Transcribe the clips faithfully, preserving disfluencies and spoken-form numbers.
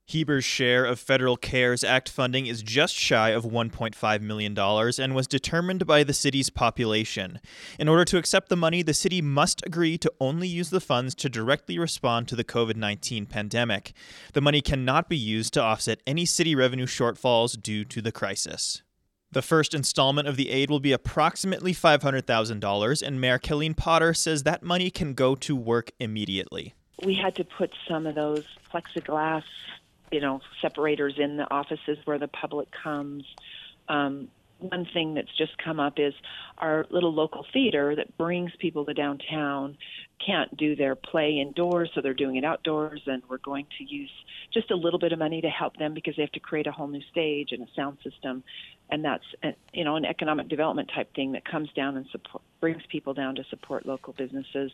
Heber's share of federal CARES Act funding is just shy of one point five million dollars and was determined by the city's population. In order to accept the money, the city must agree to only use the funds to directly respond to the covid nineteen pandemic. The money cannot be used to offset any city revenue shortfalls due to the crisis. The first installment of the aid will be approximately five hundred thousand dollars, and Mayor Kaleen Potter says that money can go to work immediately. We had to put some of those plexiglass, you know, separators in the offices where the public comes. Um, one thing that's just come up is our little local theater that brings people to downtown can't do their play indoors, so they're doing it outdoors, and we're going to use just a little bit of money to help them because they have to create a whole new stage and a sound system, and that's, you know, an economic development type thing that comes down and support, brings people down to support local businesses.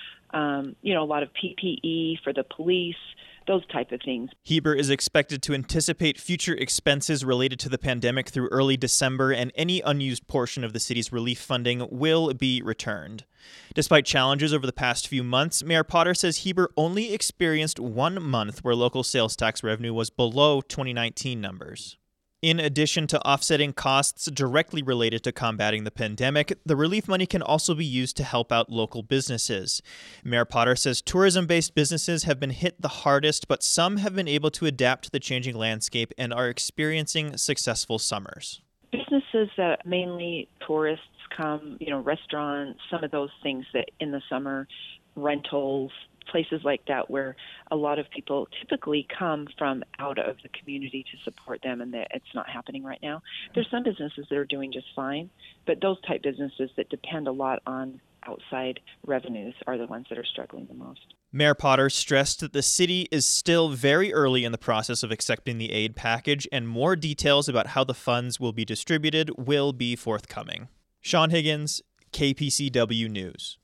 Um, you know, a lot of P P E for the police, those type of things. Heber is expected to anticipate future expenses related to the pandemic through early December, and any unused portion of the city's relief funding will be returned. Despite challenges over the past few months, Mayor Potter says Heber only experienced one month where local sales tax revenue was below twenty nineteen numbers. In addition to offsetting costs directly related to combating the pandemic, the relief money can also be used to help out local businesses. Mayor Potter says tourism-based businesses have been hit the hardest, but some have been able to adapt to the changing landscape and are experiencing successful summers. Businesses that mainly tourists come, you know, restaurants, some of those things that in the summer, rentals, places like that where a lot of people typically come from out of the community to support them, and that it's not happening right now. There's some businesses that are doing just fine, but those type businesses that depend a lot on outside revenues are the ones that are struggling the most. Mayor Potter stressed that the city is still very early in the process of accepting the aid package, and more details about how the funds will be distributed will be forthcoming. Sean Higgins, K P C W News.